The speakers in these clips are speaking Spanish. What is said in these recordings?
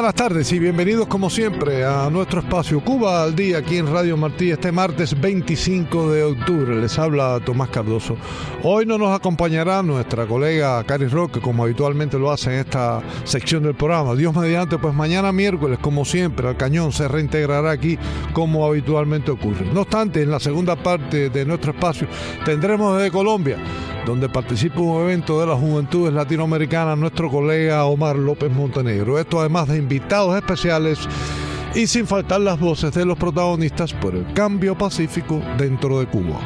buenas tardes y bienvenidos como siempre a nuestro espacio Cuba al Día aquí en Radio Martí este martes 25 de octubre. Les habla Tomás Cardoso. Hoy no nos acompañará nuestra colega Cari Roque como habitualmente lo hace en esta sección del programa. Dios mediante, pues mañana miércoles como siempre al cañón se reintegrará aquí como habitualmente ocurre. No obstante, en la segunda parte de nuestro espacio tendremos desde Colombia, donde participa un evento de las Juventudes Latinoamericanas, nuestro colega Omar López Montenegro. Esto además de invitados especiales y sin faltar las voces de los protagonistas por el cambio pacífico dentro de Cuba.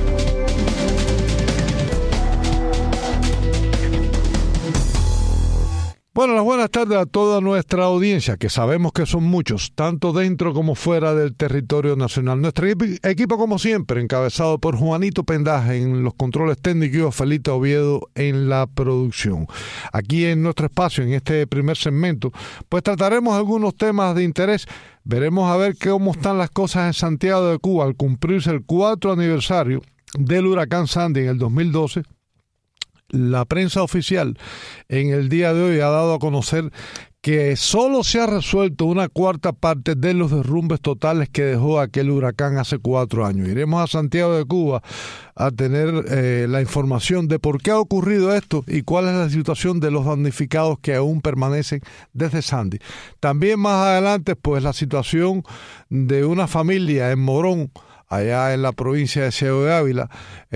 Bueno, las buenas tardes a toda nuestra audiencia, que sabemos que son muchos, tanto dentro como fuera del territorio nacional. Nuestro equipo, como siempre, encabezado por Juanito Pendaje en los controles técnicos y Felita Oviedo en la producción. Aquí en nuestro espacio, en este primer segmento, pues trataremos algunos temas de interés. Veremos a ver cómo están las cosas en Santiago de Cuba al cumplirse el 4º aniversario del huracán Sandy en el 2012. La prensa oficial en el día de hoy ha dado a conocer que solo se ha resuelto una cuarta parte de los derrumbes totales que dejó aquel huracán hace 4 años. Iremos a Santiago de Cuba a tener la información de por qué ha ocurrido esto y cuál es la situación de los damnificados que aún permanecen desde Sandy. También más adelante, pues la situación de una familia en Morón, allá en la provincia de Ciego de Ávila.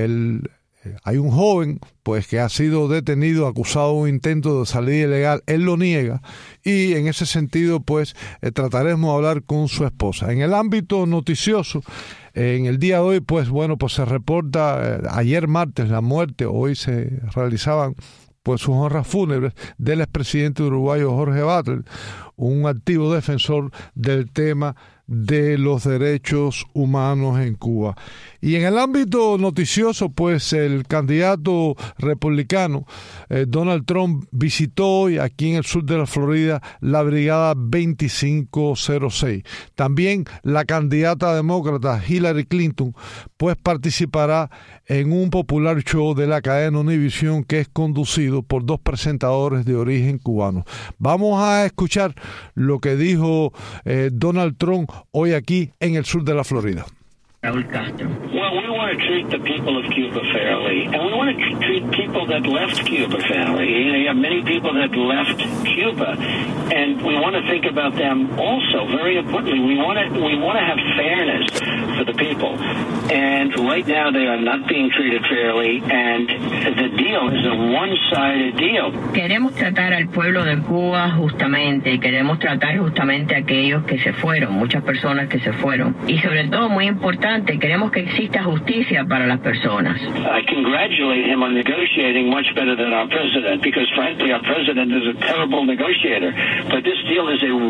Hay un joven pues que ha sido detenido acusado de un intento de salida ilegal. Él lo niega y en ese sentido pues trataremos de hablar con su esposa. En el ámbito noticioso, en el día de hoy pues se reporta ayer martes la muerte, hoy se realizaban pues sus honras fúnebres del expresidente uruguayo Jorge Batlle, un activo defensor del tema de los derechos humanos en Cuba. Y en el ámbito noticioso, pues el candidato republicano Donald Trump visitó hoy aquí en el sur de la Florida la Brigada 2506. También la candidata demócrata Hillary Clinton pues participará en un popular show de la cadena Univision que es conducido por 2 presentadores de origen cubano. Vamos a escuchar lo que dijo Donald Trump hoy aquí en el sur de la Florida. Raúl Castro. Well, we want to treat the people of Cuba fairly, and we want to treat people that left Cuba fairly. You have many people that left Cuba, and we want to think about them also. Very importantly, we want to have fairness for the people, and right now they are not being treated fairly, and the deal is a one-sided deal. Queremos tratar al pueblo de Cuba justamente, y queremos tratar justamente a aquellos que se fueron, muchas personas que se fueron, y sobre todo muy importante, queremos que exista justicia para las personas. I congratulate him on negotiating much better than our president, because frankly our president is a terrible negotiator. But this deal is a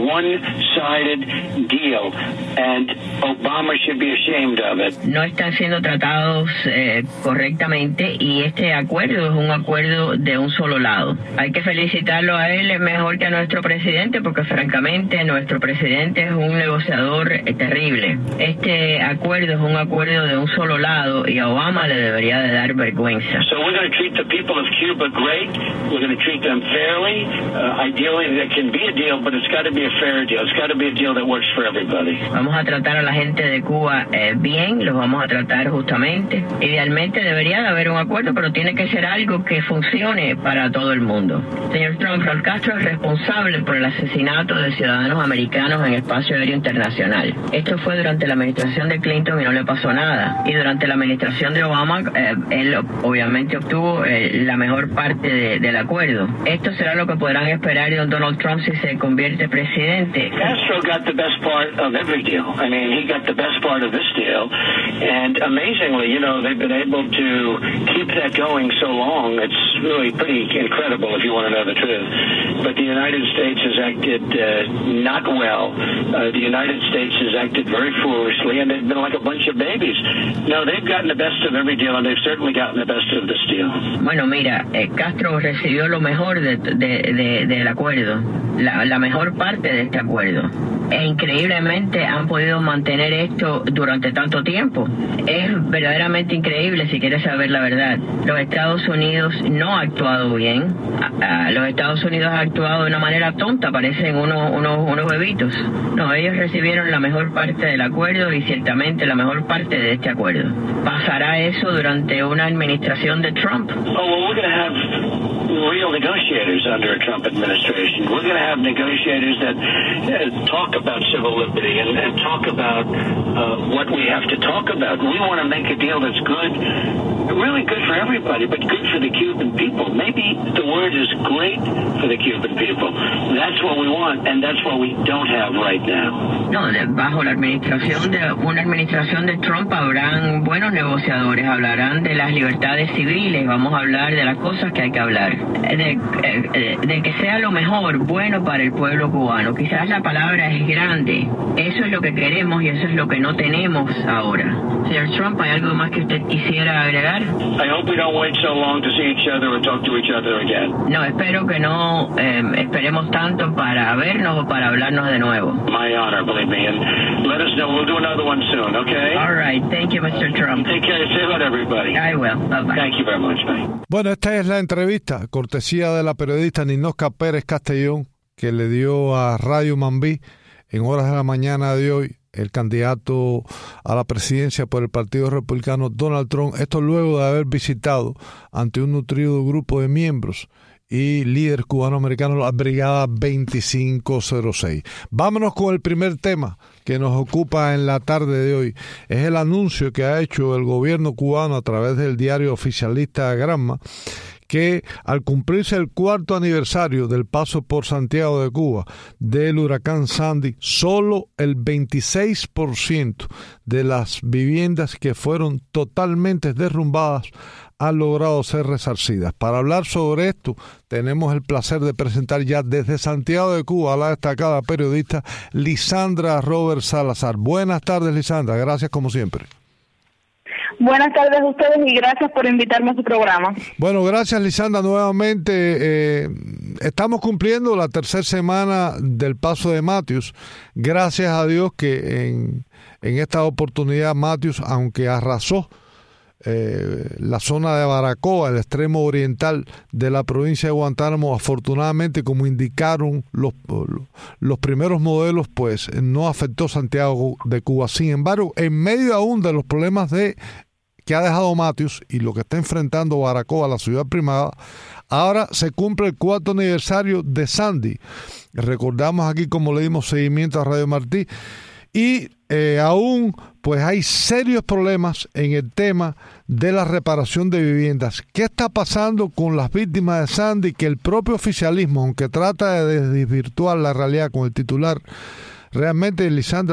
one-sided deal, and Obama should be ashamed of it. No están siendo tratados correctamente, y este acuerdo es un acuerdo de un solo lado. Hay que felicitarlo a él, es mejor que a nuestro presidente, porque francamente nuestro presidente es un negociador terrible. Este acuerdo es un acuerdo de un solo lado y a Obama le debería de dar vergüenza. So we're going to treat the people of Cuba great. We're going to treat them fairly. Ideally there can be a deal, but it's got to be a fair deal. It's got to be a deal that works for everybody. Vamos a tratar a la gente de Cuba bien, los vamos a tratar justamente. Idealmente debería de haber un acuerdo, pero tiene que ser algo que funcione para todo el mundo. Señor Trump, Raúl Castro es responsable por el asesinato de ciudadanos americanos en el espacio aéreo internacional. Esto fue durante la administración de Clinton y no le pasó nada. Y durante la administración de Obama, él obviamente obtuvo la mejor parte del acuerdo. Esto será lo que podrán esperar de Donald Trump si se convierte presidente. Castro got the best part of every deal. I mean, he got the best part of this deal. And amazingly, they've been able to keep that going so long. It's really pretty incredible if you want to know the truth. But the United States has acted not well. The United States has acted very foolishly, and they've been like a bunch of babies. No, they've gotten the best of every deal, and they've certainly gotten the best of this deal. Bueno, mira, Castro recibió lo mejor del acuerdo, la mejor parte de este acuerdo. E increíblemente han podido mantener esto durante tanto tiempo. Es verdaderamente increíble si quieres saber la verdad. Los Estados Unidos no ha actuado bien. Los Estados Unidos ha actuado de una manera tonta, parecen unos bebitos. No, ellos recibieron la mejor parte del acuerdo y ciertamente la mejor parte de este acuerdo. ¿Pasará eso durante una administración de Trump? Real negotiators under a Trump administration. We're going to have negotiators that talk about civil liberty and talk about what we have to talk about. We want to make a deal that's good, really good for everybody, but good for the Cuban people. Maybe the word is great for the Cuban people. That's what we want, and that's what we don't have right now. No, bajo la administración de una administración de Trump habrán buenos negociadores, hablarán de las libertades civiles, vamos a hablar de las cosas que hay que hablar. De que sea lo mejor, bueno para el pueblo cubano. Quizás la palabra es grande. Eso es lo que queremos y eso es lo que no tenemos ahora. Señor Trump, ¿hay algo más que usted quisiera agregar? I hope we don't wait so long to see each other or talk to each other again. No, espero que no esperemos tanto para vernos o para hablarnos de nuevo. My honor, believe me, and let us know. We'll do another one soon, okay? All right, thank you, Mr. Trump. Take care. Say hello to everybody. I will. Bye-bye. Thank you very much. Bye. Bueno, esta es la entrevista, cortesía de la periodista Ninoska Pérez Castellón, que le dio a Radio Mambí en horas de la mañana de hoy el candidato a la presidencia por el Partido Republicano, Donald Trump. Esto luego de haber visitado ante un nutrido grupo de miembros y líderes cubanoamericanos la Brigada 2506. Vámonos con el primer tema que nos ocupa en la tarde de hoy. Es el anuncio que ha hecho el gobierno cubano a través del diario oficialista Granma, que al cumplirse el 4º aniversario del paso por Santiago de Cuba del huracán Sandy, solo el 26% de las viviendas que fueron totalmente derrumbadas han logrado ser resarcidas. Para hablar sobre esto, tenemos el placer de presentar ya desde Santiago de Cuba a la destacada periodista Lisandra Robert Salazar. Buenas tardes, Lisandra. Gracias como siempre. Buenas tardes a ustedes y gracias por invitarme a su programa. Bueno, gracias, Lisandra, nuevamente. Estamos cumpliendo la tercera semana del paso de Matthews. Gracias a Dios que en esta oportunidad Matthews, aunque arrasó la zona de Baracoa, el extremo oriental de la provincia de Guantánamo, afortunadamente, como indicaron los primeros modelos, pues no afectó Santiago de Cuba. Sin embargo, en medio aún de los problemas que ha dejado Matthews y lo que está enfrentando Baracoa, la ciudad primada, ahora se cumple el 4º aniversario de Sandy. Recordamos aquí como le dimos seguimiento a Radio Martí, y aún pues hay serios problemas en el tema de la reparación de viviendas. ¿Qué está pasando con las víctimas de Sandy? Que el propio oficialismo, aunque trata de desvirtuar la realidad con el titular, realmente, Lisandra,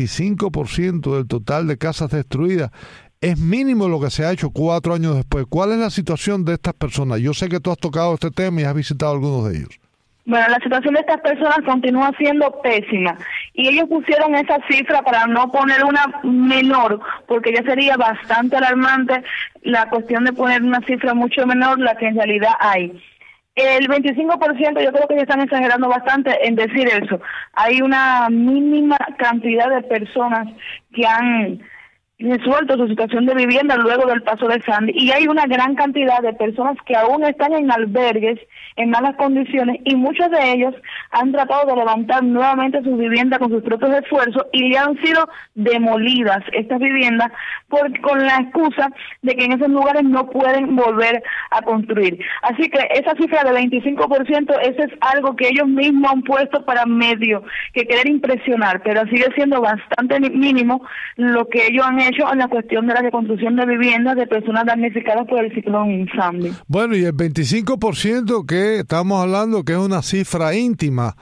25% del total de casas destruidas es mínimo lo que se ha hecho 4 años después. ¿Cuál es la situación de estas personas? Yo sé que tú has tocado este tema y has visitado algunos de ellos. Bueno, la situación de estas personas continúa siendo pésima y ellos pusieron esa cifra para no poner una menor, porque ya sería bastante alarmante la cuestión de poner una cifra mucho menor la que en realidad hay. El 25%, yo creo que ya están exagerando bastante en decir eso. Hay una mínima cantidad de personas que han resuelto su situación de vivienda luego del paso de Sandy, y hay una gran cantidad de personas que aún están en albergues en malas condiciones, y muchos de ellos han tratado de levantar nuevamente sus viviendas con sus propios esfuerzos y le han sido demolidas estas viviendas con la excusa de que en esos lugares no pueden volver a construir. Así que esa cifra de 25%, ese es algo que ellos mismos han puesto para medio que querer impresionar, pero sigue siendo bastante mínimo lo que ellos han hecho en la cuestión de la reconstrucción de viviendas de personas damnificadas por el ciclón Sandy. Bueno, y el 25% que estamos hablando que es una cifra ínfima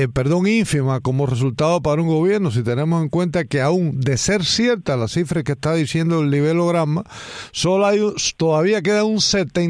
como resultado para un gobierno, si tenemos en cuenta que aún de ser cierta la cifra que está diciendo el nivelograma, todavía queda un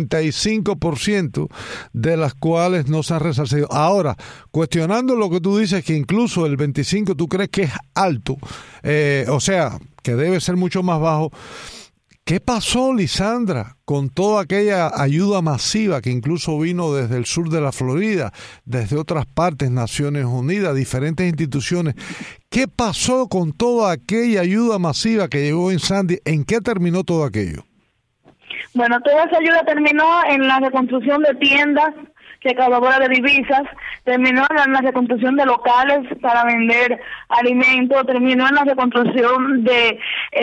75% de las cuales no se han resarcido. Ahora, cuestionando lo que tú dices, que incluso el 25% tú crees que es alto, o sea, que debe ser mucho más bajo. ¿Qué pasó, Lisandra, con toda aquella ayuda masiva que incluso vino desde el sur de la Florida, desde otras partes, Naciones Unidas, diferentes instituciones? ¿Qué pasó con toda aquella ayuda masiva que llegó en Sandy? ¿En qué terminó todo aquello? Bueno, toda esa ayuda terminó en la reconstrucción de tiendas recaudadoras de divisas, terminó en la reconstrucción de locales para vender alimentos, terminó en la reconstrucción de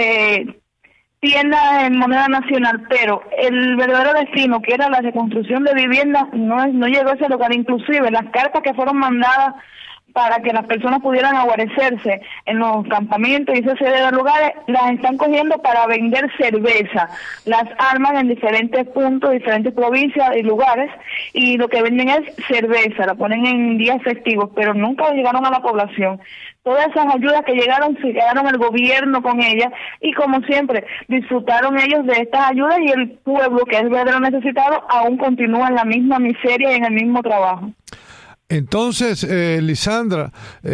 tiendas en moneda nacional, pero el verdadero destino, que era la reconstrucción de viviendas, no llegó a ese lugar. Inclusive las cartas que fueron mandadas para que las personas pudieran guarecerse en los campamentos y esa serie de lugares, las están cogiendo para vender cerveza. Las arman en diferentes puntos, diferentes provincias y lugares, y lo que venden es cerveza, la ponen en días festivos, pero nunca llegaron a la población. Todas esas ayudas que llegaron, se quedaron el gobierno con ellas, y como siempre, disfrutaron ellos de estas ayudas, y el pueblo, que es verdadero necesitado, aún continúa en la misma miseria y en el mismo trabajo. Entonces, Lisandra,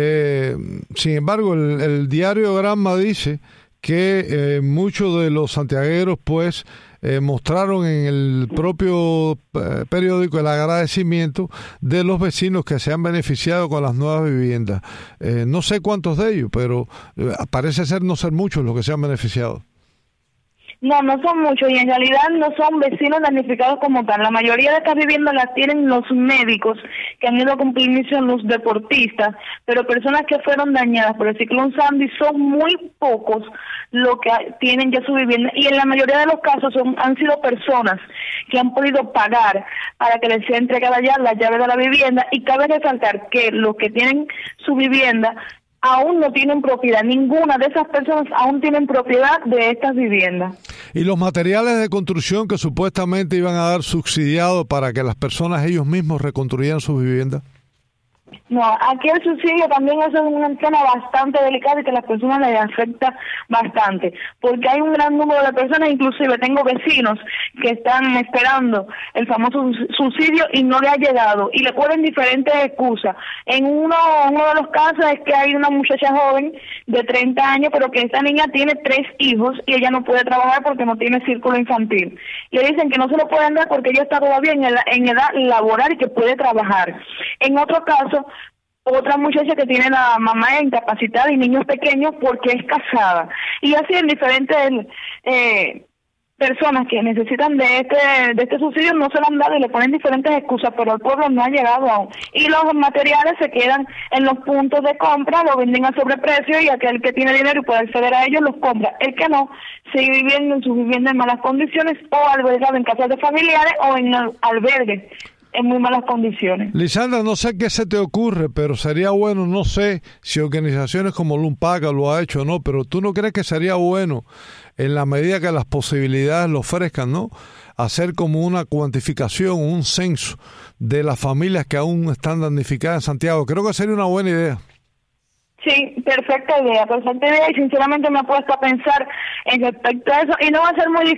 sin embargo, el diario Granma dice que muchos de los santiagueros pues mostraron en el propio periódico el agradecimiento de los vecinos que se han beneficiado con las nuevas viviendas. No sé cuántos de ellos, pero parece ser no ser muchos los que se han beneficiado. No son muchos, y en realidad no son vecinos damnificados como tal. La mayoría de estas viviendas las tienen los médicos que han ido a cumplir misión, los deportistas, pero personas que fueron dañadas por el ciclón Sandy son muy pocos los que tienen ya su vivienda, y en la mayoría de los casos han sido personas que han podido pagar para que les sea entregada ya la llave de la vivienda, y cabe resaltar que los que tienen su vivienda aún no tienen propiedad. Ninguna de esas personas aún tienen propiedad de estas viviendas. ¿Y los materiales de construcción que supuestamente iban a dar subsidiados para que las personas ellos mismos reconstruyeran sus viviendas? No, aquí el subsidio también es un tema bastante delicado y que a las personas les afecta bastante, porque hay un gran número de personas, inclusive tengo vecinos que están esperando el famoso subsidio y no le ha llegado, y le ponen diferentes excusas. En uno de los casos es que hay una muchacha joven de 30 años, pero que esta niña tiene 3 hijos y ella no puede trabajar porque no tiene círculo infantil. Le dicen que no se lo pueden dar porque ella está todavía en edad laboral y que puede trabajar. En otro caso, otra muchacha que tiene la mamá incapacitada y niños pequeños porque es casada. Y así en diferentes personas que necesitan de este subsidio no se lo han dado y le ponen diferentes excusas, pero el pueblo no ha llegado aún. Y los materiales se quedan en los puntos de compra, lo venden a sobreprecio, y aquel que tiene dinero y puede acceder a ellos los compra. El que no, sigue viviendo en sus viviendas en malas condiciones, o albergado en casas de familiares o en albergues en muy malas condiciones. Lisandra, no sé qué se te ocurre, pero sería bueno, no sé si organizaciones como Lumpaca lo ha hecho o no, pero ¿tú no crees que sería bueno, en la medida que las posibilidades lo ofrezcan, ¿no?, hacer como una cuantificación, un censo de las familias que aún están damnificadas en Santiago? Creo que sería una buena idea. Sí, perfecta idea, y sinceramente me he puesto a pensar en respecto a eso, y no va a ser muy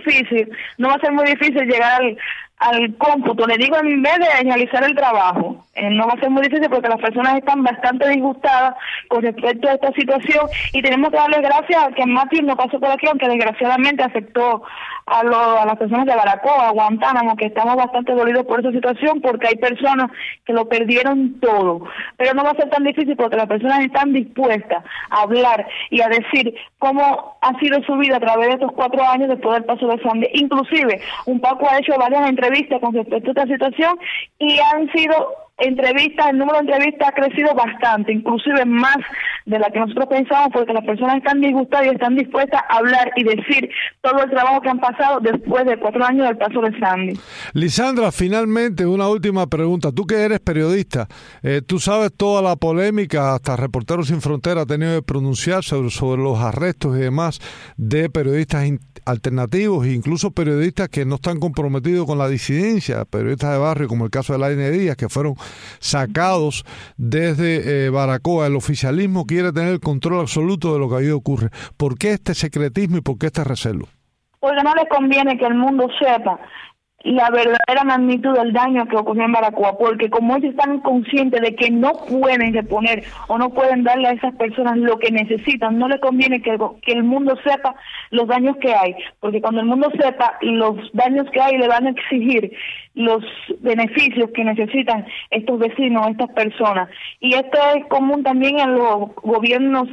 difícil llegar al cómputo, le digo, en vez de realizar el trabajo. No va a ser muy difícil porque las personas están bastante disgustadas con respecto a esta situación, y tenemos que darle gracias a que Mati no pasó por aquí, aunque desgraciadamente afectó a las personas de Baracoa, Guantánamo, que estamos bastante dolidos por esa situación, porque hay personas que lo perdieron todo. Pero no va a ser tan difícil porque las personas están dispuestas a hablar y a decir cómo ha sido su vida a través de estos 4 años después del paso de Sandy. Inclusive, un Paco ha hecho varias entrevistas con respecto a esta situación, y han sido entrevistas, el número de entrevistas ha crecido bastante, inclusive más de la que nosotros pensamos, porque las personas están disgustadas y están dispuestas a hablar y decir todo el trabajo que han pasado después de 4 años del paso de Sandy. Lisandra, finalmente una última pregunta. Tú que eres periodista, tú sabes toda la polémica, hasta Reporteros Sin Fronteras ha tenido que pronunciarse sobre los arrestos y demás de periodistas alternativos e incluso periodistas que no están comprometidos con la disidencia, periodistas de barrio como el caso de Laine Díaz, que fueron sacados desde Baracoa. El oficialismo quiere tener el control absoluto de lo que ahí ocurre. ¿Por qué este secretismo y por qué este recelo? Porque no les conviene que el mundo sepa la verdadera magnitud del daño que ocurrió en Baracoa, porque como ellos están conscientes de que no pueden reponer o no pueden darle a esas personas lo que necesitan, no les conviene que el mundo sepa los daños que hay, porque cuando el mundo sepa los daños que hay, le van a exigir los beneficios que necesitan estos vecinos, estas personas. Y esto es común también en los gobiernos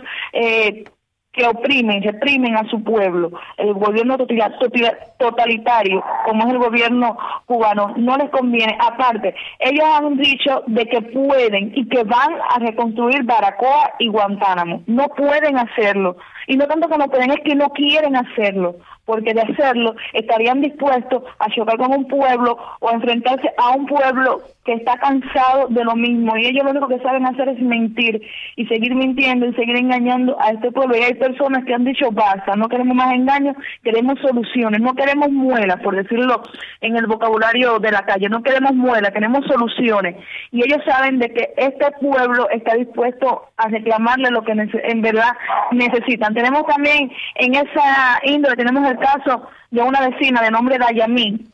que reprimen a su pueblo. El gobierno totalitario, como es el gobierno cubano, no les conviene. Aparte, ellos han dicho de que pueden y que van a reconstruir Baracoa y Guantánamo. No pueden hacerlo. Y no tanto que no pueden, es que no quieren hacerlo, porque de hacerlo estarían dispuestos a chocar con un pueblo o a enfrentarse a un pueblo que está cansado de lo mismo, y ellos lo único que saben hacer es mentir y seguir mintiendo y seguir engañando a este pueblo. Y hay personas que han dicho basta, no queremos más engaños, queremos soluciones, no queremos muelas, por decirlo en el vocabulario de la calle, no queremos muelas, queremos soluciones, y ellos saben de que este pueblo está dispuesto a reclamarle lo que en verdad necesitan. Tenemos también en esa índole, tenemos el caso de una vecina de nombre Dayamí,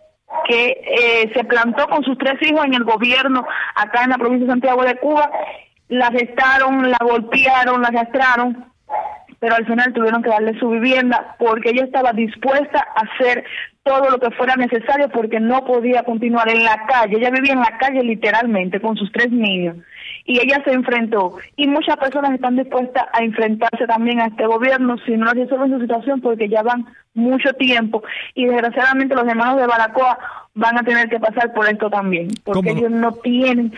que se plantó con sus 3 hijos en el gobierno acá en la provincia de Santiago de Cuba. La arrestaron, la golpearon, la arrastraron, pero al final tuvieron que darle su vivienda porque ella estaba dispuesta a hacer todo lo que fuera necesario porque no podía continuar en la calle. Ella vivía en la calle literalmente con sus 3 niños y ella se enfrentó, y muchas personas están dispuestas a enfrentarse también a este gobierno si no resuelven su situación, porque ya van mucho tiempo y desgraciadamente los hermanos de Baracoa van a tener que pasar por esto también, porque ellos no tienen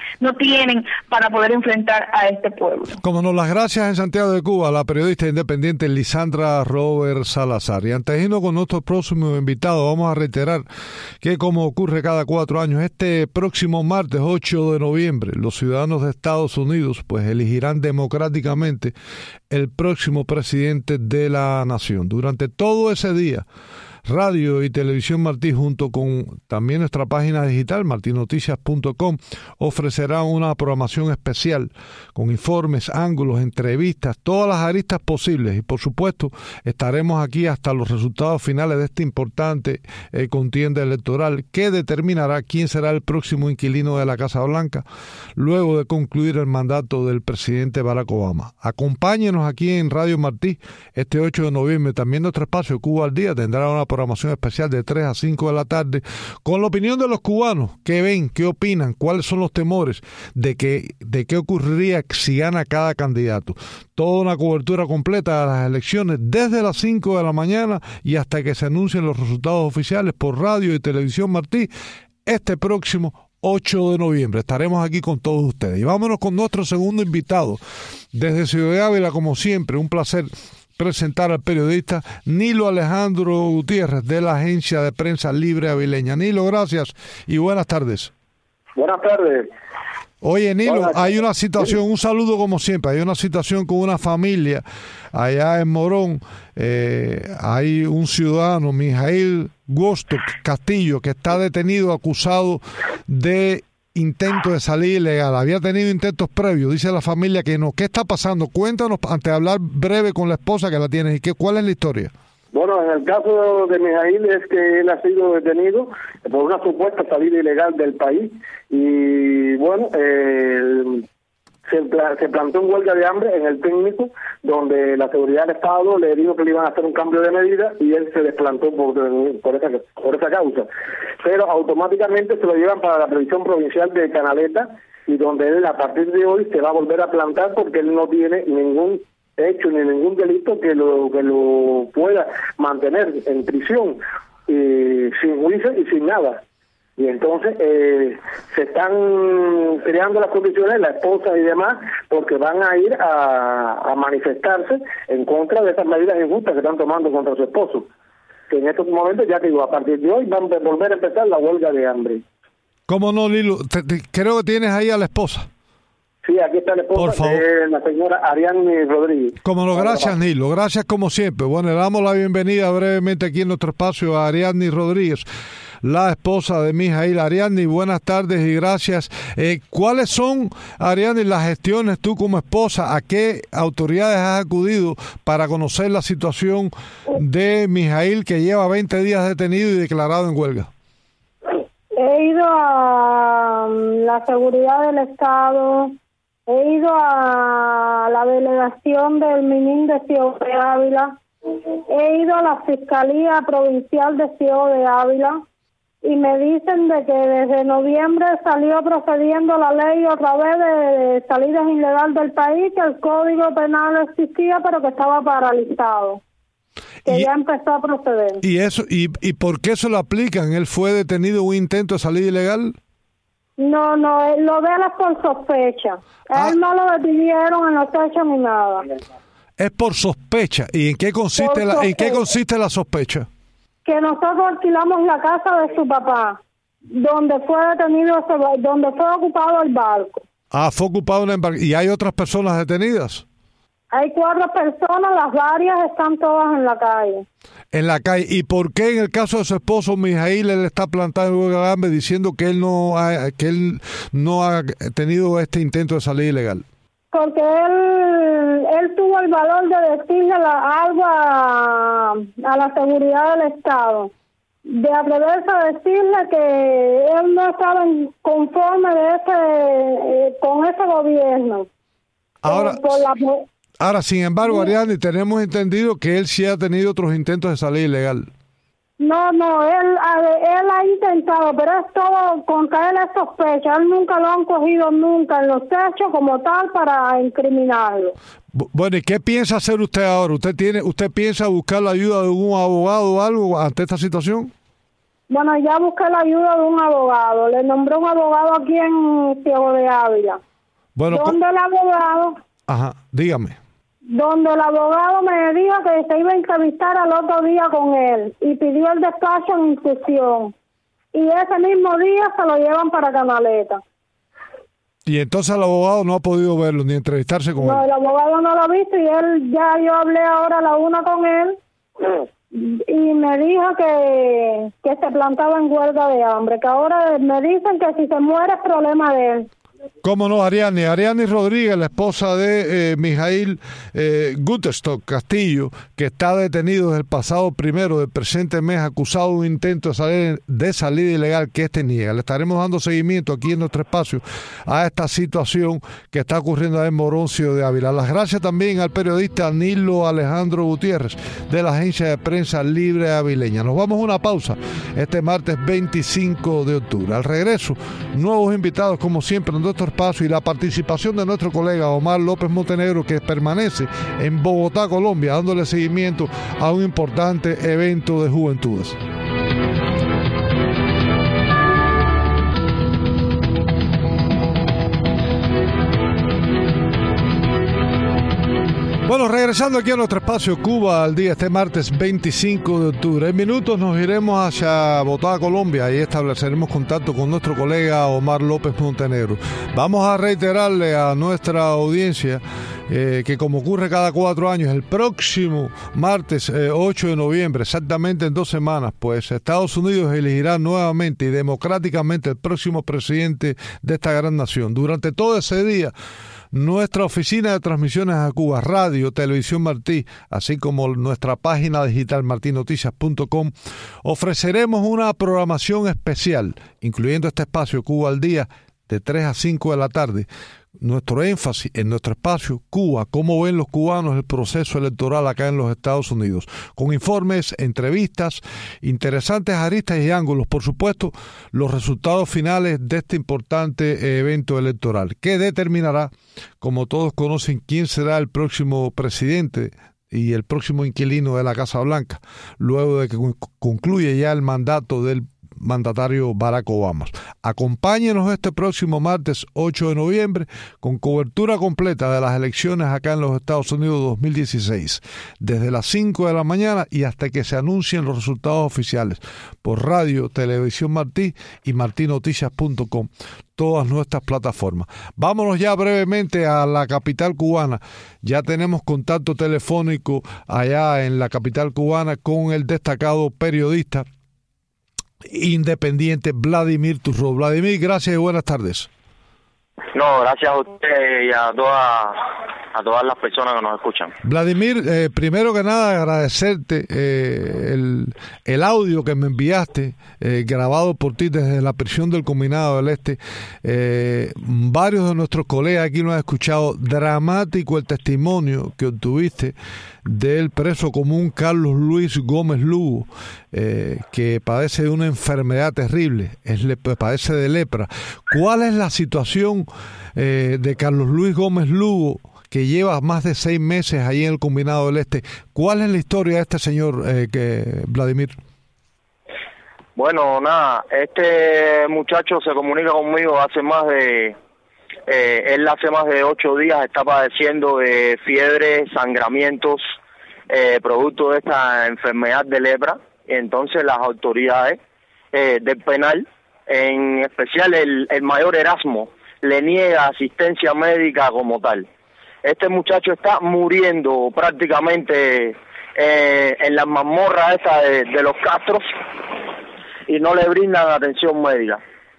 para poder enfrentar a este pueblo. Como no, las gracias en Santiago de Cuba a la periodista independiente Lisandra Robert Salazar. Y antes de irnos con nuestro próximo invitado, vamos a reiterar que, como ocurre cada 4 años, este próximo martes 8 de noviembre, los ciudadanos de Estados Unidos pues elegirán democráticamente el próximo presidente de la nación. Durante todo ese día, Radio y Televisión Martí, junto con también nuestra página digital martinoticias.com, ofrecerá una programación especial con informes, ángulos, entrevistas, todas las aristas posibles, y por supuesto estaremos aquí hasta los resultados finales de esta importante contienda electoral que determinará quién será el próximo inquilino de la Casa Blanca luego de concluir el mandato del presidente Barack Obama. Acompáñenos aquí en Radio Martí este 8 de noviembre. También nuestro espacio Cuba al Día tendrá una programación especial de 3 a 5 de la tarde con la opinión de los cubanos. ¿Qué ven? ¿Qué opinan? ¿Cuáles son los temores de qué ocurriría si gana cada candidato? Toda una cobertura completa de las elecciones desde las 5 de la mañana y hasta que se anuncien los resultados oficiales por Radio y Televisión Martí este próximo 8 de noviembre. Estaremos aquí con todos ustedes. Y vámonos con nuestro segundo invitado desde Ciudad Ávila, como siempre. Un placer presentar al periodista Nilo Alejandro Gutiérrez de la Agencia de Prensa Libre Avileña. Nilo, gracias y buenas tardes. Buenas tardes. Oye, Nilo, hay una situación, un saludo como siempre, hay una situación con una familia allá en Morón. Hay un ciudadano, Mijail Gostok Castillo, que está detenido acusado de intento de salir ilegal. Había tenido intentos previos, dice la familia que no. ¿Qué está pasando? Cuéntanos antes de hablar breve con la esposa que la tienes. ¿Y cuál es la historia? Bueno, en el caso de Mijail es que él ha sido detenido por una supuesta salida ilegal del país y bueno, se plantó en huelga de hambre en el técnico, donde la seguridad del Estado le dijo que le iban a hacer un cambio de medida y él se desplantó por esa causa. Pero automáticamente se lo llevan para la prisión provincial de Canaleta, y donde él a partir de hoy se va a volver a plantar porque él no tiene ningún hecho ni ningún delito que lo pueda mantener en prisión sin juicio y sin nada. Y entonces se están creando las condiciones, la esposa y demás, porque van a ir a manifestarse en contra de esas medidas injustas que están tomando contra su esposo. Que en estos momentos, ya te digo, a partir de hoy van a volver a empezar la huelga de hambre. ¿Cómo no, Lilo? Creo que tienes ahí a la esposa. Sí, aquí está la esposa, la señora Ariadne Rodríguez. Como no, gracias, Nilo. Gracias como siempre. Bueno, le damos la bienvenida brevemente aquí en nuestro espacio a Ariadne Rodríguez, la esposa de Mijail. Ariadne, buenas tardes y gracias. ¿Cuáles son, Ariadne, las gestiones tú como esposa? ¿A qué autoridades has acudido para conocer la situación de Mijail, que lleva 20 días detenido y declarado en huelga? ido a la seguridad del Estado, he ido a la delegación del MININ de Ciego de Ávila, he ido a la Fiscalía Provincial de Ciego de Ávila y me dicen de que desde noviembre salió procediendo la ley otra vez de salidas ilegales del país, que el Código Penal existía pero que estaba paralizado, que ya empezó a proceder. ¿Y eso y por qué se lo aplican? ¿Él fue detenido en un intento de salida ilegal? No, lo de él es por sospecha. Él no lo detuvieron en los hechos ni nada. Es por sospecha. ¿Y en qué consiste en qué consiste la sospecha? Que nosotros alquilamos la casa de su papá, donde fue detenido, donde fue ocupado el barco. Fue ocupado una embarcación. ¿Y hay otras personas detenidas? Hay 4 personas, las varias están todas en la calle. En la calle. ¿Y por qué en el caso de su esposo, Mijaíl, él está plantando en huelga de hambre diciendo que él no ha tenido este intento de salida ilegal? Porque él tuvo el valor de decirle algo a la seguridad del Estado, de atreverse a decirle que él no estaba conforme con ese gobierno. Ahora, sin embargo, Ariadne, tenemos entendido que él sí ha tenido otros intentos de salida ilegal. No, él ha intentado, pero es todo contra él es sospecha. Él nunca lo han cogido nunca en los hechos como tal para incriminarlo. Bueno, ¿y qué piensa hacer usted ahora? ¿Usted piensa buscar la ayuda de un abogado o algo ante esta situación? Bueno, ya busqué la ayuda de un abogado. Le nombré un abogado aquí en Ciego de Ávila. Bueno, ¿Dónde el abogado? Ajá, dígame. Donde el abogado me dijo que se iba a entrevistar al otro día con él y pidió el despacho en instrucción. Y ese mismo día se lo llevan para Canaleta. Y entonces el abogado no ha podido verlo ni entrevistarse con él. No, el abogado no lo ha visto y yo hablé ahora a la 1 con él y me dijo que se plantaba en huelga de hambre, que ahora me dicen que si se muere es problema de él. ¿Cómo no, Ariadne? Ariadne Rodríguez, la esposa de Mijaíl Gutterstock Castillo, que está detenido desde el pasado 1 del presente mes, acusado de un intento de salida ilegal que niega. Le estaremos dando seguimiento aquí en nuestro espacio a esta situación que está ocurriendo en Morón, Ciego de Ávila. Las gracias también al periodista Nilo Alejandro Gutiérrez, de la agencia de prensa Libre Avileña. Nos vamos a una pausa este martes 25 de octubre. Al regreso, nuevos invitados como siempre en nuestro espacio y la participación de nuestro colega Omar López Montenegro, que permanece en Bogotá, Colombia, dándole seguimiento a un importante evento de juventudes. Bueno, regresando aquí a nuestro espacio Cuba al día, este martes 25 de octubre. En minutos nos iremos hacia Bogotá, Colombia, y estableceremos contacto con nuestro colega Omar López Montenegro. Vamos a reiterarle a nuestra audiencia que, como ocurre cada 4 años, el próximo martes 8 de noviembre, exactamente en 2 semanas, pues Estados Unidos elegirá nuevamente y democráticamente el próximo presidente de esta gran nación. Durante todo ese día, nuestra oficina de transmisiones a Cuba, Radio, Televisión Martí, así como nuestra página digital martinoticias.com, ofreceremos una programación especial, incluyendo este espacio Cuba al Día, de 3 a 5 de la tarde. Nuestro énfasis en nuestro espacio Cuba, cómo ven los cubanos el proceso electoral acá en los Estados Unidos, con informes, entrevistas, interesantes aristas y ángulos, por supuesto, los resultados finales de este importante evento electoral, que determinará, como todos conocen, quién será el próximo presidente y el próximo inquilino de la Casa Blanca, luego de que concluye ya el mandato del mandatario Barack Obama. Acompáñenos este próximo martes 8 de noviembre con cobertura completa de las elecciones acá en los Estados Unidos 2016, desde las 5 de la mañana y hasta que se anuncien los resultados oficiales por Radio, Televisión Martí y martinoticias.com, todas nuestras plataformas. Vámonos ya brevemente a la capital cubana. Ya tenemos contacto telefónico allá en la capital cubana con el destacado periodista independiente Vladimir Turró. Vladimir, gracias y buenas tardes. No, gracias a usted y a toda a todas las personas que nos escuchan. Vladimir, primero que nada agradecerte el audio que me enviaste, grabado por ti desde la prisión del Combinado del Este. Varios de nuestros colegas aquí lo han escuchado. Dramático el testimonio que obtuviste del preso común Carlos Luis Gómez Lugo, que padece de una enfermedad terrible, padece de lepra. ¿Cuál es la situación de Carlos Luis Gómez Lugo, que lleva más de 6 meses ahí en el Combinado del Este? ¿Cuál es la historia de este señor, Vladimir? Bueno, nada, este muchacho se comunica conmigo hace más de 8 días está padeciendo de fiebre, sangramientos, producto de esta enfermedad de lepra. Entonces las autoridades del penal, en especial el mayor Erasmo, le niega asistencia médica como tal. Este muchacho está muriendo prácticamente en la mazmorra esa de los Castros y no le brindan atención médica.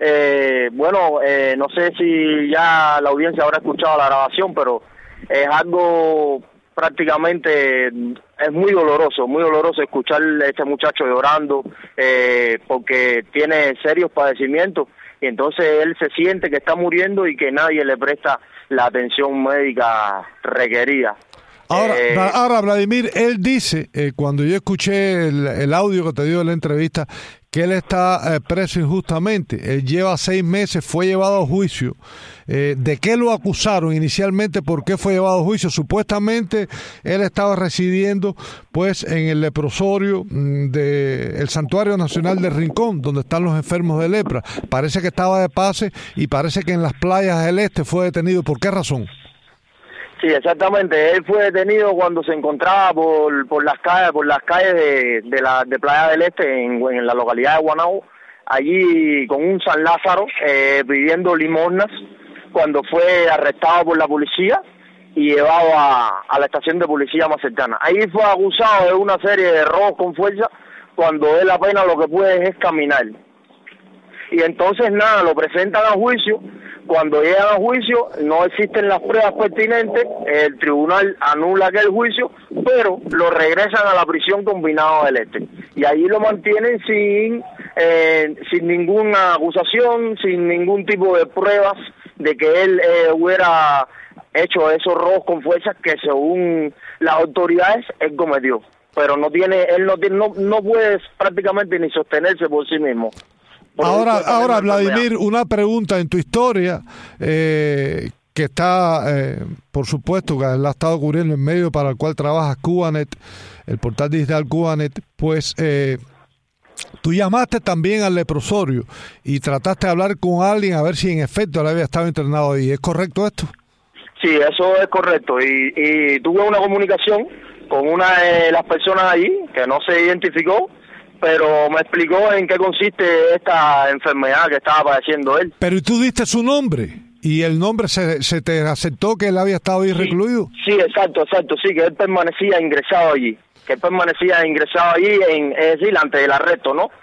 No sé si ya la audiencia habrá escuchado la grabación, pero es algo prácticamente, es muy doloroso escuchar a este muchacho llorando, porque tiene serios padecimientos y entonces él se siente que está muriendo y que nadie le presta la atención médica requerida. Ahora, Vladimir, él dice, cuando yo escuché el audio que te dio de la entrevista, que él está preso injustamente. Él lleva 6 meses, fue llevado a juicio. ¿De qué lo acusaron inicialmente? ¿Por qué fue llevado a juicio? Supuestamente él estaba residiendo pues en el leprosorio del Santuario Nacional del Rincón, donde están los enfermos de lepra. Parece que estaba de pase y parece que en las playas del este fue detenido. ¿Por qué razón? Sí, exactamente. Él fue detenido cuando se encontraba por las calles de Playa del Este en la localidad de Guanabo, allí con un San Lázaro pidiendo limosnas, cuando fue arrestado por la policía y llevado a la estación de policía más cercana. Ahí fue acusado de una serie de robos con fuerza, cuando él apenas lo que puede es caminar. Y entonces nada, lo presentan a juicio. Cuando llegan a juicio no existen las pruebas pertinentes, el tribunal anula aquel juicio, pero lo regresan a la prisión Combinado del Este. Y allí lo mantienen sin ninguna acusación, sin ningún tipo de pruebas de que él hubiera hecho esos robos con fuerzas que según las autoridades él cometió. Pero no puede prácticamente ni sostenerse por sí mismo. Ahora, Vladimir, una pregunta en tu historia, que está, por supuesto, que la ha estado cubriendo en medio para el cual trabajas, Cubanet, el portal digital Cubanet, pues tú llamaste también al leprosorio y trataste de hablar con alguien a ver si en efecto él había estado internado ahí. ¿Es correcto esto? Sí, eso es correcto. Y tuve una comunicación con una de las personas allí, que no se identificó, pero me explicó en qué consiste esta enfermedad que estaba padeciendo él. Pero ¿y tú diste su nombre? ¿Y el nombre se te aceptó que él había estado ahí recluido? Sí, exacto, sí, que él permanecía ingresado allí. Es decir, antes del arresto, ¿no?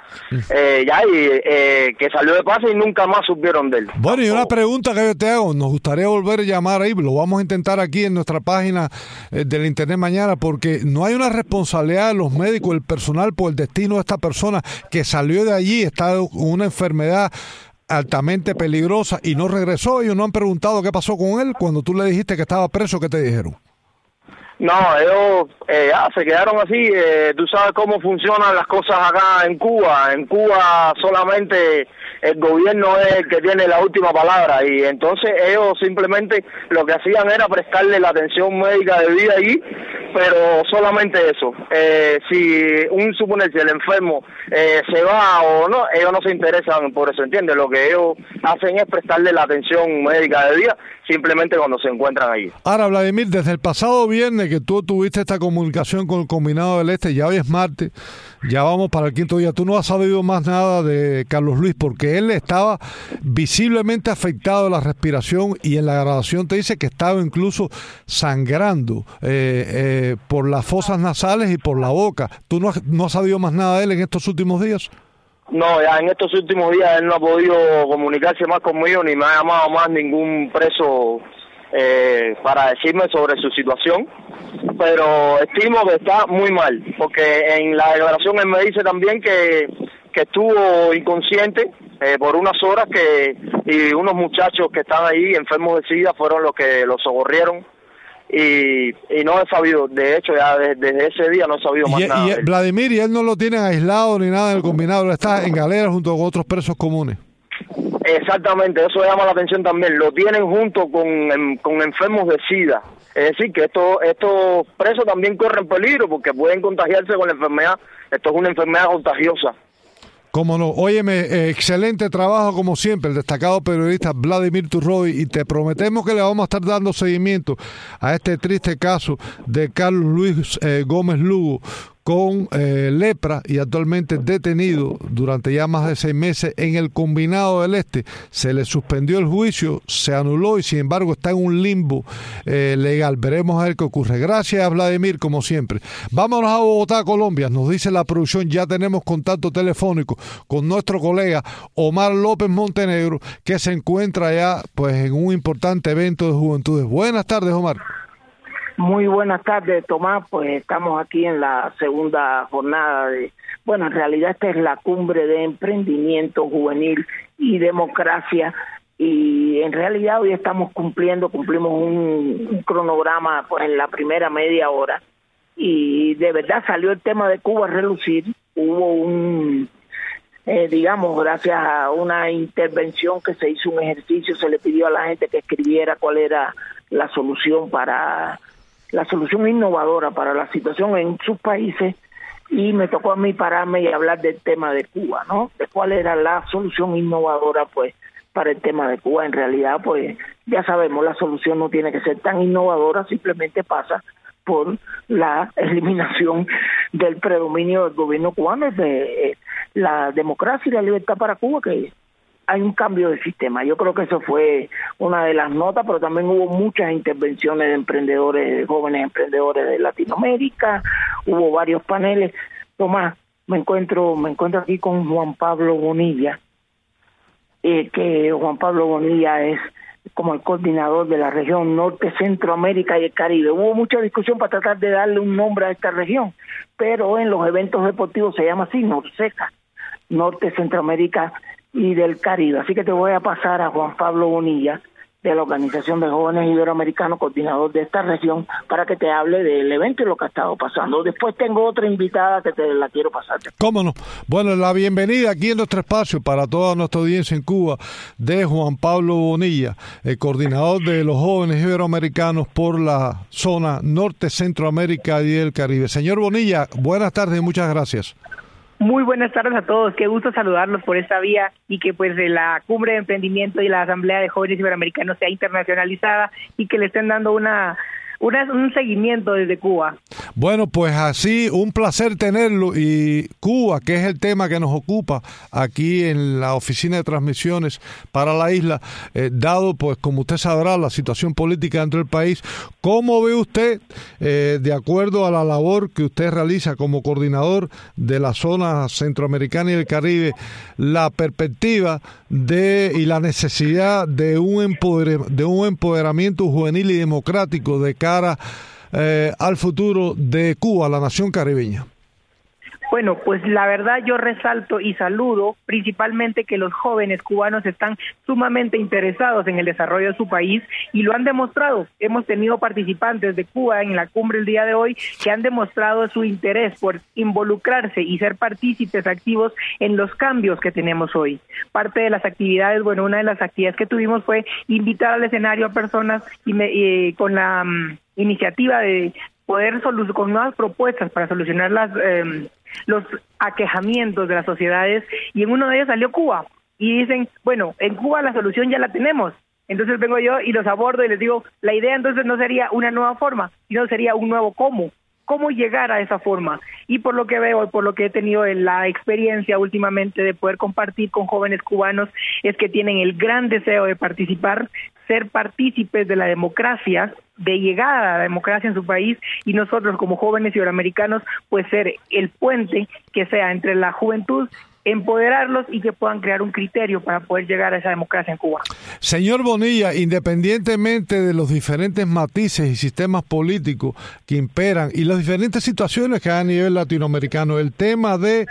Que salió de pase y nunca más supieron de él. Bueno, y una pregunta que yo te hago, nos gustaría volver a llamar ahí, lo vamos a intentar aquí en nuestra página del internet mañana, porque no hay una responsabilidad de los médicos, el personal, por el destino de esta persona que salió de allí, está con una enfermedad altamente peligrosa y no regresó. Ellos no han preguntado qué pasó con él cuando tú le dijiste que estaba preso. ¿Qué te dijeron? No, ellos se quedaron así. Tú sabes cómo funcionan las cosas acá en Cuba. En Cuba solamente el gobierno es el que tiene la última palabra, y entonces ellos simplemente lo que hacían era prestarle la atención médica debida allí, pero solamente eso. Si el enfermo se va o no, ellos no se interesan por eso, ¿entiendes? Lo que ellos hacen es prestarle la atención médica debida simplemente cuando se encuentran ahí. Ahora, Vladimir, desde el pasado viernes que tú tuviste esta comunicación con el Combinado del Este, ya hoy es martes, ya vamos para el 5º día, tú no has sabido más nada de Carlos Luis, porque él estaba visiblemente afectado de la respiración y en la grabación te dice que estaba incluso sangrando por las fosas nasales y por la boca. ¿Tú no has sabido más nada de él en estos últimos días? No, ya en estos últimos días él no ha podido comunicarse más conmigo, ni me ha llamado más ningún preso para decirme sobre su situación, pero estimo que está muy mal, porque en la declaración él me dice también que estuvo inconsciente por unas horas, y unos muchachos que están ahí enfermos de SIDA fueron los que lo socorrieron, y no he sabido, de hecho ya desde ese día no he sabido más nada. Y Vladimir, y él no lo tienen aislado ni nada en el combinado, él está en galera junto con otros presos comunes. Exactamente, eso llama la atención también, lo tienen junto con enfermos de SIDA, es decir, que estos presos también corren peligro porque pueden contagiarse con la enfermedad. Esto es una enfermedad contagiosa. Cómo no. Óyeme, excelente trabajo como siempre, el destacado periodista Vladimir Turroy, y te prometemos que le vamos a estar dando seguimiento a este triste caso de Carlos Luis Gómez Lugo con lepra, y actualmente detenido durante ya más de 6 meses en el Combinado del Este. Se le suspendió el juicio, se anuló y sin embargo está en un limbo legal. Veremos a ver qué ocurre. Gracias, Vladimir, como siempre. Vámonos a Bogotá, Colombia. Nos dice la producción, ya tenemos contacto telefónico con nuestro colega Omar López Montenegro, que se encuentra allá pues en un importante evento de juventudes. Buenas tardes, Omar. Muy buenas tardes, Tomás. Pues estamos aquí en la segunda jornada en realidad esta es la cumbre de emprendimiento juvenil y democracia, y en realidad hoy cumplimos un cronograma pues en la primera media hora, y de verdad salió el tema de Cuba a relucir. Hubo gracias a una intervención que se hizo, un ejercicio, se le pidió a la gente que escribiera cuál era la solución innovadora para la situación en sus países, y me tocó a mí pararme y hablar del tema de Cuba, ¿no? De cuál era la solución innovadora pues para el tema de Cuba. En realidad pues ya sabemos, la solución no tiene que ser tan innovadora, simplemente pasa por la eliminación del predominio del gobierno cubano, de la democracia y la libertad para Cuba, que hay un cambio de sistema. Yo creo que eso fue una de las notas, pero también hubo muchas intervenciones de emprendedores, de jóvenes emprendedores de Latinoamérica, hubo varios paneles. Tomás, me encuentro aquí con Juan Pablo Bonilla, que Juan Pablo Bonilla es como el coordinador de la región Norte, Centroamérica y el Caribe. Hubo mucha discusión para tratar de darle un nombre a esta región, pero en los eventos deportivos se llama así, NORCECA, Norte, Centroamérica y del Caribe. Así que te voy a pasar a Juan Pablo Bonilla, de la Organización de Jóvenes Iberoamericanos, coordinador de esta región, para que te hable del evento y lo que ha estado pasando. Después tengo otra invitada que te la quiero pasar. ¿Cómo no? Bueno, la bienvenida aquí en nuestro espacio para toda nuestra audiencia en Cuba de Juan Pablo Bonilla, el coordinador de los jóvenes iberoamericanos por la zona Norte, Centroamérica y el Caribe. Señor Bonilla, buenas tardes y muchas gracias. Muy buenas tardes a todos, qué gusto saludarlos por esta vía, y que pues la cumbre de emprendimiento y la Asamblea de Jóvenes Iberoamericanos sea internacionalizada y que le estén dando un seguimiento desde Cuba. Bueno, pues así, un placer tenerlo, y Cuba, que es el tema que nos ocupa aquí en la oficina de transmisiones para la isla, dado, pues como usted sabrá, la situación política dentro del país. ¿Cómo ve usted, de acuerdo a la labor que usted realiza como coordinador de la zona centroamericana y el Caribe, la perspectiva y la necesidad de un empoderamiento juvenil y democrático de cara al futuro de Cuba, la nación caribeña? Bueno, pues la verdad yo resalto y saludo principalmente que los jóvenes cubanos están sumamente interesados en el desarrollo de su país, y lo han demostrado. Hemos tenido participantes de Cuba en la cumbre el día de hoy que han demostrado su interés por involucrarse y ser partícipes activos en los cambios que tenemos hoy. Parte de las actividades, una de las actividades que tuvimos fue invitar al escenario a personas con la iniciativa de poder con nuevas propuestas para solucionar los aquejamientos de las sociedades, y en uno de ellos salió Cuba, y dicen, en Cuba la solución ya la tenemos. Entonces vengo yo y los abordo y les digo, la idea entonces no sería una nueva forma, sino sería un nuevo cómo llegar a esa forma. Y por lo que veo, por lo que he tenido la experiencia últimamente de poder compartir con jóvenes cubanos, es que tienen el gran deseo de participar, ser partícipes de la democracia, de llegada a la democracia en su país, y nosotros como jóvenes iberoamericanos pues ser el puente que sea entre la juventud empoderarlos y que puedan crear un criterio para poder llegar a esa democracia en Cuba. Señor Bonilla, independientemente de los diferentes matices y sistemas políticos que imperan y las diferentes situaciones que hay a nivel latinoamericano, el tema del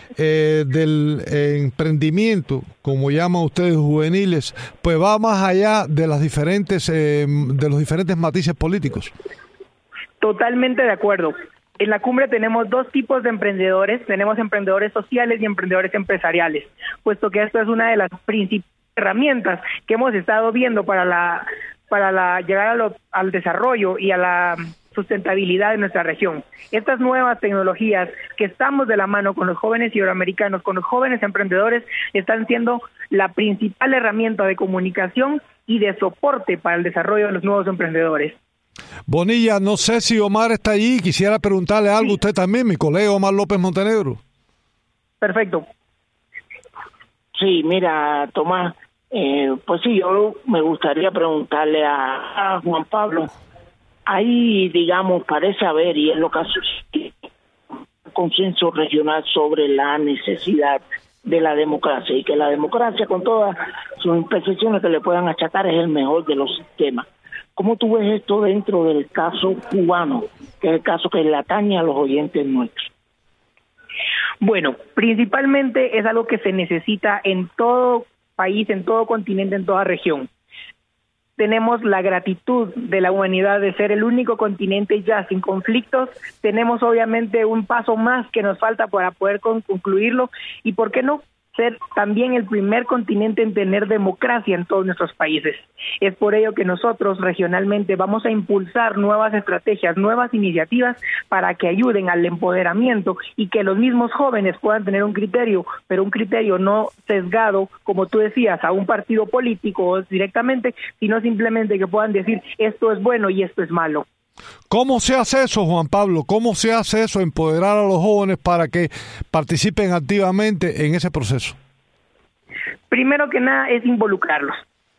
emprendimiento, como llaman ustedes juveniles, pues va más allá de las diferentes de los diferentes matices políticos. Totalmente de acuerdo. En la cumbre tenemos dos tipos de emprendedores, tenemos emprendedores sociales y emprendedores empresariales, puesto que esto es una de las principales herramientas que hemos estado viendo para llegar al desarrollo y a la sustentabilidad de nuestra región. Estas nuevas tecnologías que estamos de la mano con los jóvenes iberoamericanos, con los jóvenes emprendedores, están siendo la principal herramienta de comunicación y de soporte para el desarrollo de los nuevos emprendedores. Bonilla, no sé si Omar está allí, quisiera preguntarle algo a usted también, mi colega Omar López Montenegro. Perfecto. Sí, mira, Tomás, pues sí, yo me gustaría preguntarle a Juan Pablo, ahí, digamos, parece haber, y es lo que ha sucedido, un consenso regional sobre la necesidad de la democracia, y que la democracia, con todas sus imperfecciones que le puedan achacar, es el mejor de los sistemas. ¿Cómo tú ves esto dentro del caso cubano, que es el caso que le atañe a los oyentes nuestros? Bueno, principalmente es algo que se necesita en todo país, en todo continente, en toda región. Tenemos la gratitud de la humanidad de ser el único continente ya sin conflictos. Tenemos obviamente un paso más que nos falta para poder concluirlo, y ¿por qué no? Ser también el primer continente en tener democracia en todos nuestros países. Es por ello que nosotros regionalmente vamos a impulsar nuevas estrategias, nuevas iniciativas para que ayuden al empoderamiento y que los mismos jóvenes puedan tener un criterio, pero un criterio no sesgado, como tú decías, a un partido político o directamente, sino simplemente que puedan decir esto es bueno y esto es malo. ¿Cómo se hace eso, Juan Pablo? ¿Cómo se hace eso, empoderar a los jóvenes para que participen activamente en ese proceso? Primero que nada es involucrarlos,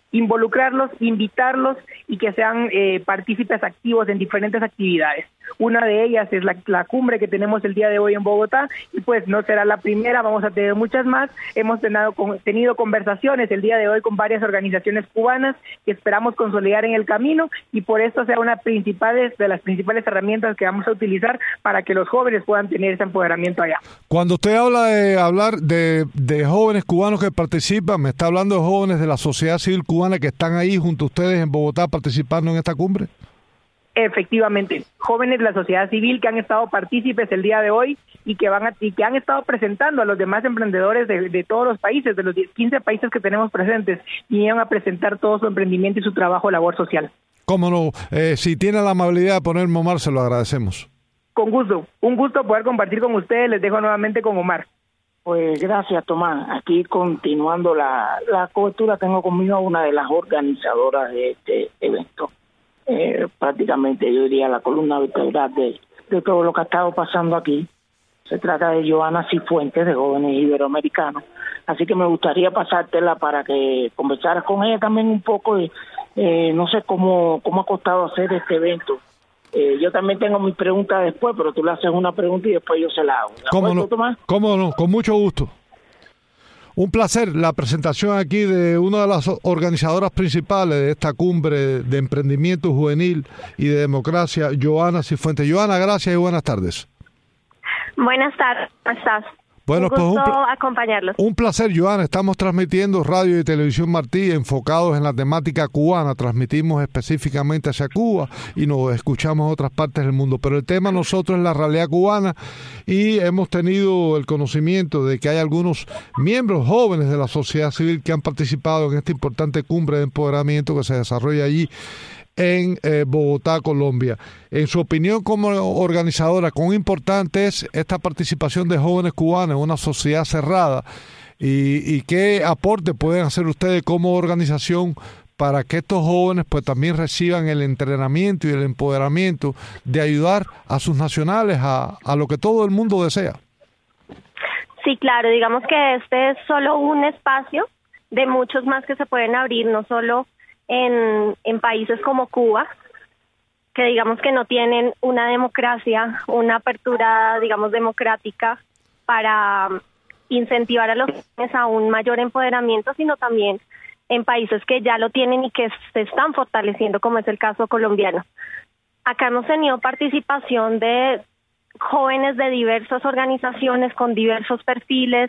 invitarlos y que sean partícipes activos en diferentes actividades. Una de ellas es la cumbre que tenemos el día de hoy en Bogotá, y pues no será la primera, vamos a tener muchas más. Hemos tenido conversaciones el día de hoy con varias organizaciones cubanas que esperamos consolidar en el camino, y por esto sea una de las principales herramientas que vamos a utilizar para que los jóvenes puedan tener ese empoderamiento allá. Cuando usted habla de hablar de jóvenes cubanos que participan, ¿me está hablando de jóvenes de la sociedad civil cubana que están ahí junto a ustedes en Bogotá participando en esta cumbre? Efectivamente, jóvenes de la sociedad civil que han estado partícipes el día de hoy y que han estado presentando a los demás emprendedores de todos los países, de los 15 países que tenemos presentes, vinieron a presentar todo su emprendimiento y su trabajo labor social. Cómo no, si tiene la amabilidad de ponerme Omar, se lo agradecemos. Con gusto, un gusto poder compartir con ustedes, les dejo nuevamente con Omar. Pues gracias, Tomás. Aquí continuando la cobertura, tengo conmigo a una de las organizadoras de este evento. Prácticamente yo diría la columna vertebral de todo lo que ha estado pasando aquí. Se trata de Joana Cifuentes, de Jóvenes Iberoamericanos. Así que me gustaría pasártela para que conversaras con ella también un poco de, no sé cómo ha costado hacer este evento. Yo también tengo mis preguntas después, pero tú le haces una pregunta y después yo se la hago. ¿Cómo no? Tomás? ¿Cómo no? Con mucho gusto. Un placer la presentación aquí de una de las organizadoras principales de esta cumbre de emprendimiento juvenil y de democracia, Joana Cifuentes. Joana, gracias y buenas tardes. Buenas tardes, ¿cómo estás? Bueno, un gusto acompañarlos. Un placer, Joana. Estamos transmitiendo Radio y Televisión Martí enfocados en la temática cubana. Transmitimos específicamente hacia Cuba y nos escuchamos en otras partes del mundo. Pero el tema nosotros es la realidad cubana, y hemos tenido el conocimiento de que hay algunos miembros jóvenes de la sociedad civil que han participado en esta importante cumbre de empoderamiento que se desarrolla allí en Bogotá, Colombia. En su opinión como organizadora, ¿cuán importante es esta participación de jóvenes cubanos en una sociedad cerrada? ¿Y qué aporte pueden hacer ustedes como organización para que estos jóvenes pues también reciban el entrenamiento y el empoderamiento de ayudar a sus nacionales a lo que todo el mundo desea? Sí, claro, digamos que este es solo un espacio de muchos más que se pueden abrir, no solo en países como Cuba, que digamos que no tienen una democracia, una apertura, digamos, democrática para incentivar a los jóvenes a un mayor empoderamiento, sino también en países que ya lo tienen y que se están fortaleciendo, como es el caso colombiano. Acá hemos tenido participación de jóvenes de diversas organizaciones con diversos perfiles,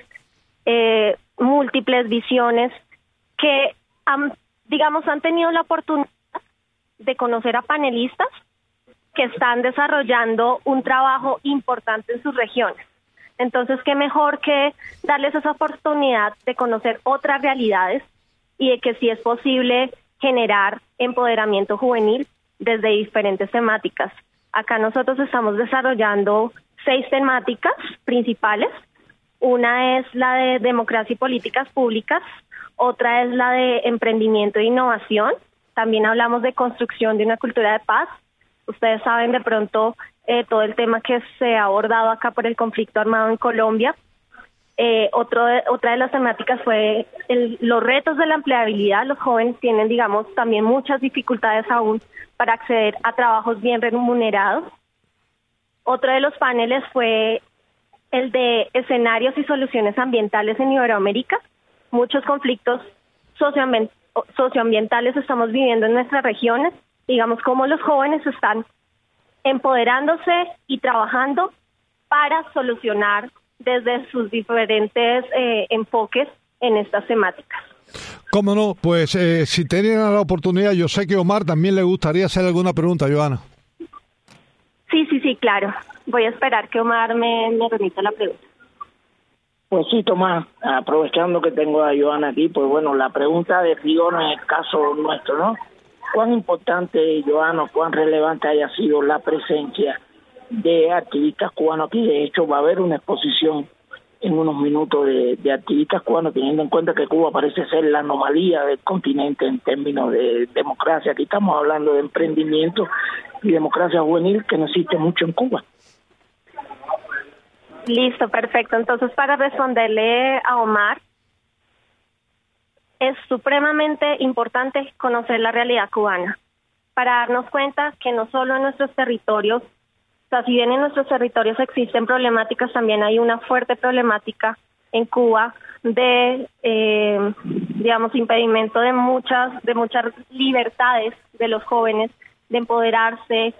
múltiples visiones, que han tenido la oportunidad de conocer a panelistas que están desarrollando un trabajo importante en sus regiones. Entonces, qué mejor que darles esa oportunidad de conocer otras realidades y de que sí es posible generar empoderamiento juvenil desde diferentes temáticas. Acá nosotros estamos desarrollando 6 temáticas principales. Una es la de democracia y políticas públicas, otra es la de emprendimiento e innovación. También hablamos de construcción de una cultura de paz. Ustedes saben de pronto todo el tema que se ha abordado acá por el conflicto armado en Colombia. Otra de las temáticas fue los retos de la empleabilidad. Los jóvenes tienen, también muchas dificultades aún para acceder a trabajos bien remunerados. Otro de los paneles fue el de escenarios y soluciones ambientales en Iberoamérica. Muchos conflictos socioambientales estamos viviendo en nuestras regiones. Cómo los jóvenes están empoderándose y trabajando para solucionar desde sus diferentes enfoques en estas temáticas. Cómo no, pues si tienen la oportunidad, yo sé que Omar también le gustaría hacer alguna pregunta, Johanna. Sí, claro. Voy a esperar que Omar me remita la pregunta. Pues sí, Tomás, aprovechando que tengo a Johanna aquí, pues bueno, la pregunta de rigor en el caso nuestro, ¿no? ¿Cuán importante, Johanna, cuán relevante haya sido la presencia de activistas cubanos aquí? De hecho, va a haber una exposición en unos minutos de activistas cubanos, teniendo en cuenta que Cuba parece ser la anomalía del continente en términos de democracia. Aquí estamos hablando de emprendimiento y democracia juvenil, que no existe mucho en Cuba. Listo, perfecto. Entonces, para responderle a Omar, es supremamente importante conocer la realidad cubana para darnos cuenta que no solo en nuestros territorios, o sea, si bien en nuestros territorios existen problemáticas, también hay una fuerte problemática en Cuba de, impedimento de muchas libertades de los jóvenes, de empoderarse,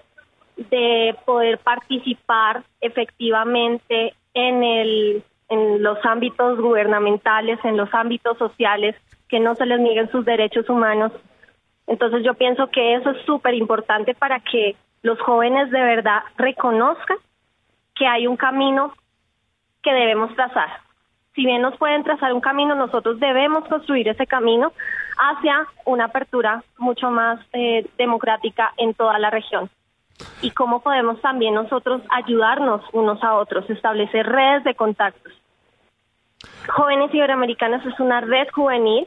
de poder participar efectivamente en los ámbitos gubernamentales, en los ámbitos sociales, que no se les nieguen sus derechos humanos. Entonces yo pienso que eso es súper importante para que los jóvenes de verdad reconozcan que hay un camino que debemos trazar. Si bien nos pueden trazar un camino, nosotros debemos construir ese camino hacia una apertura mucho más democrática en toda la región. Y cómo podemos también nosotros ayudarnos unos a otros, establecer redes de contactos. Jóvenes Iberoamericanos es una red juvenil,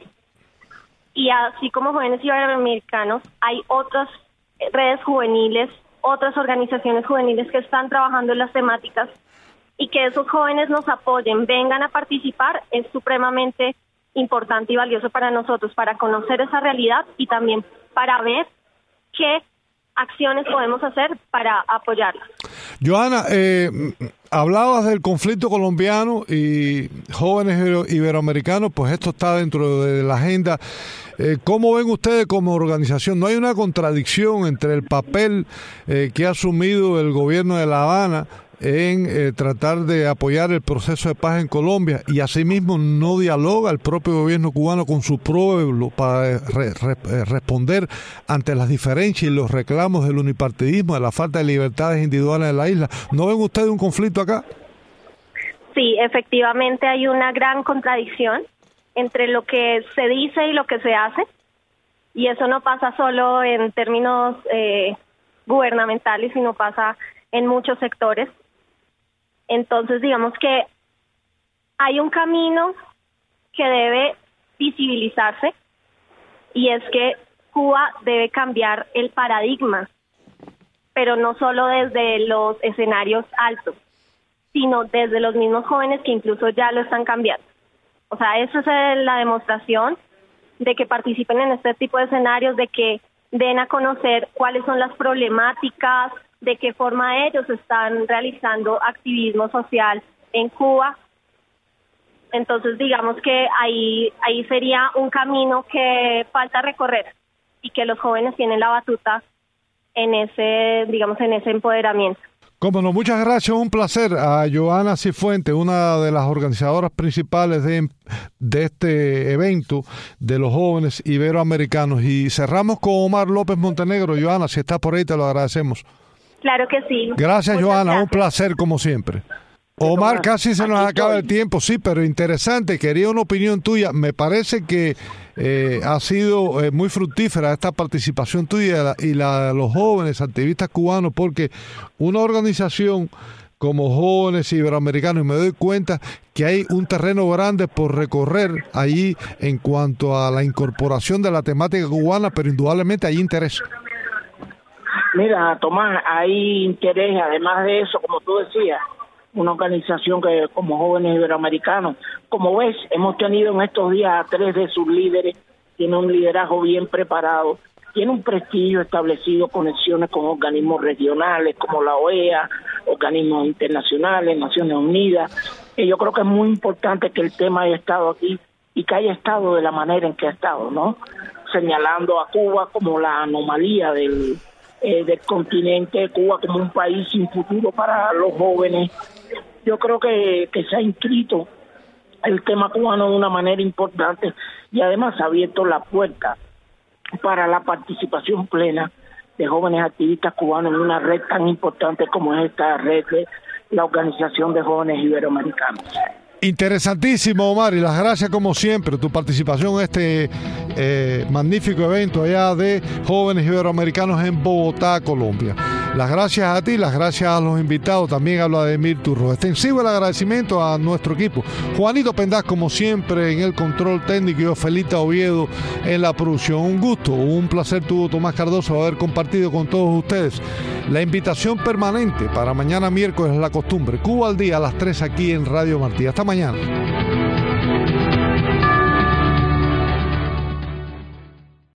y así como Jóvenes Iberoamericanos hay otras redes juveniles, otras organizaciones juveniles que están trabajando en las temáticas, y que esos jóvenes nos apoyen, vengan a participar, es supremamente importante y valioso para nosotros, para conocer esa realidad y también para ver qué acciones podemos hacer para apoyarla. Johanna, hablabas del conflicto colombiano y jóvenes iberoamericanos, pues esto está dentro de la agenda. ¿Cómo ven ustedes como organización? ¿No hay una contradicción entre el papel que ha asumido el gobierno de La Habana en tratar de apoyar el proceso de paz en Colombia y asimismo no dialoga el propio gobierno cubano con su pueblo para responder ante las diferencias y los reclamos del unipartidismo, de la falta de libertades individuales en la isla? ¿No ven ustedes un conflicto acá? Sí, efectivamente hay una gran contradicción entre lo que se dice y lo que se hace, y eso no pasa solo en términos gubernamentales, sino pasa en muchos sectores. Entonces, digamos que hay un camino que debe visibilizarse, y es que Cuba debe cambiar el paradigma, pero no solo desde los escenarios altos, sino desde los mismos jóvenes que incluso ya lo están cambiando. O sea, eso es la demostración de que participen en este tipo de escenarios, de que den a conocer cuáles son las problemáticas, de qué forma ellos están realizando activismo social en Cuba, Entonces, digamos que ahí sería un camino que falta recorrer y que los jóvenes tienen la batuta en ese empoderamiento. Cómo no, muchas gracias, un placer. A Johanna Cifuentes, una de las organizadoras principales de este evento de los jóvenes iberoamericanos. Y cerramos con Omar López Montenegro. Johanna, si estás por ahí, te lo agradecemos. Claro que sí. Gracias, Johanna, un placer como siempre. Omar, casi se nos acaba el tiempo, sí, pero interesante, quería una opinión tuya. Me parece que ha sido muy fructífera esta participación tuya y la de los jóvenes activistas cubanos, porque una organización como Jóvenes Iberoamericanos, y me doy cuenta que hay un terreno grande por recorrer allí en cuanto a la incorporación de la temática cubana, pero indudablemente hay interés. Mira, Tomás, hay interés, además de eso, como tú decías, una organización que como Jóvenes Iberoamericanos, como ves, hemos tenido en estos días a 3 de sus líderes, tiene un liderazgo bien preparado, tiene un prestigio establecido, conexiones con organismos regionales como la OEA, organismos internacionales, Naciones Unidas. Y yo creo que es muy importante que el tema haya estado aquí y que haya estado de la manera en que ha estado, ¿no? Señalando a Cuba como la anomalía del continente, Cuba como un país sin futuro para los jóvenes. Yo creo que se ha inscrito el tema cubano de una manera importante y además ha abierto la puerta para la participación plena de jóvenes activistas cubanos en una red tan importante como es esta red de la Organización de Jóvenes Iberoamericanos. Interesantísimo, Omar, y las gracias como siempre, tu participación en este magnífico evento allá de Jóvenes Iberoamericanos en Bogotá, Colombia. Las gracias a ti, las gracias a los invitados, también a Vladimir Turro. Extensivo el agradecimiento a nuestro equipo. Juanito Pendaz, como siempre, en el control técnico, y Ofelita Oviedo en la producción. Un gusto, un placer tuvo Tomás Cardoso haber compartido con todos ustedes. La invitación permanente para mañana miércoles es la costumbre. Cuba al día a las 3 aquí en Radio Martí. Hasta mañana.